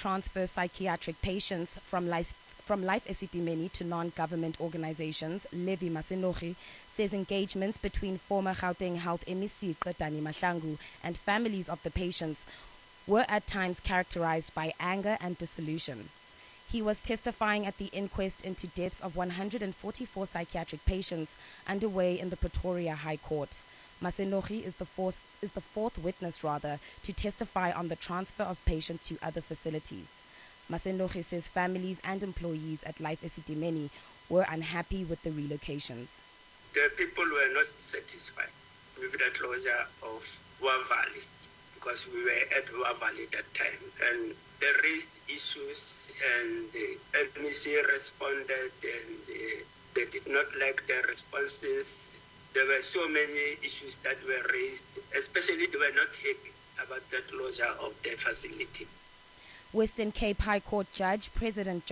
transfer psychiatric patients from Life eSetimeni to non-government organizations, Levi Masenogi says engagements between former Gauteng Health MEC Qedani Mahlangu and families of the patients were at times characterized by anger and disillusion. He was testifying at the inquest into deaths of 144 psychiatric patients underway in the Pretoria High Court. Masenogi is the fourth witness to testify on the transfer of patients to other facilities. Masenogi says families and employees at Life eSetimeni were unhappy with the relocations. The people were not satisfied with the closure of Wa Valley because we were at Wa Valley at that time, and they raised issues and the MEC responded and they did not like the responses. There were so many issues that were raised, especially they were not happy about the closure of the facility. Western Cape High Court Judge President